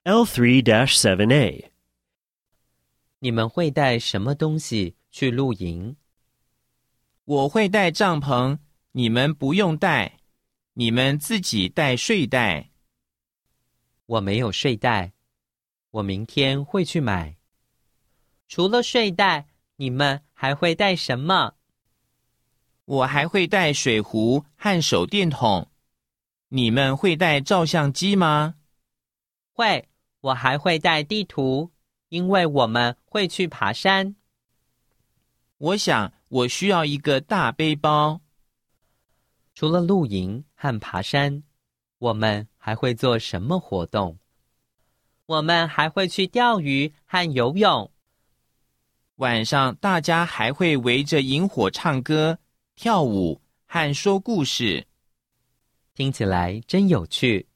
L3-7A. 你们会带什么东西去露营？ 我会带帐篷，你们不用带，你们自己带睡袋。 我没有睡袋，我明天会去买。除了睡袋，你们还会带什么？ 我还会带水壶和手电筒。你们会带照相机吗？ 会，我还会带地图，因为我们会去爬山。 我想我需要一个大背包。 除了露营和爬山，我们还会做什么活动？我们还会去钓鱼和游泳。 晚上大家还会围着萤火唱歌、跳舞和说故事。 听起来真有趣。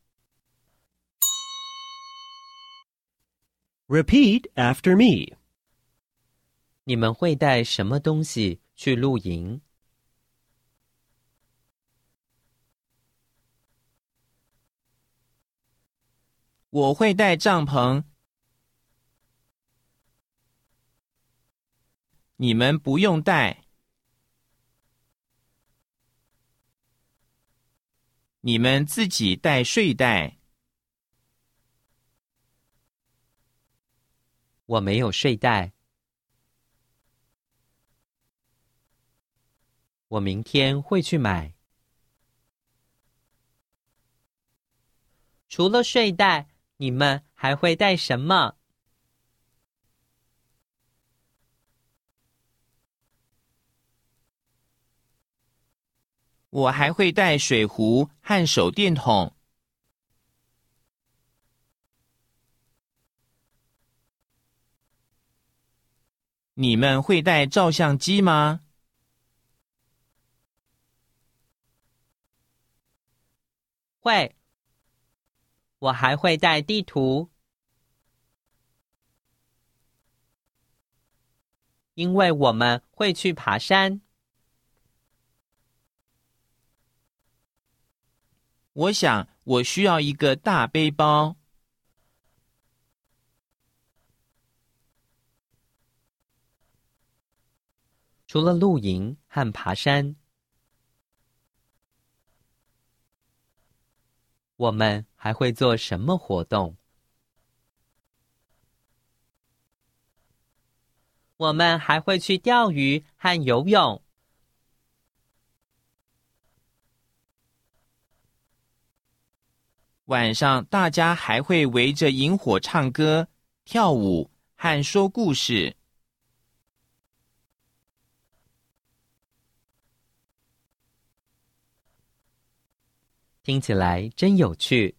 Repeat after me. 你们会带什么东西去露营？ 我会带帐篷，你们不用带，你们自己带睡袋。 我没有睡袋，我明天会去买。除了睡袋，你们还会带什么？ 我还会带水壶和手电筒。你们会带照相机吗？ 会，我还会带地图，因为我们会去爬山。 我想我需要一个大背包。 除了露营和爬山，我们还会做什么活动？我们还会去钓鱼和游泳。 晚上大家还会围着萤火唱歌、跳舞和说故事。 听起来真有趣。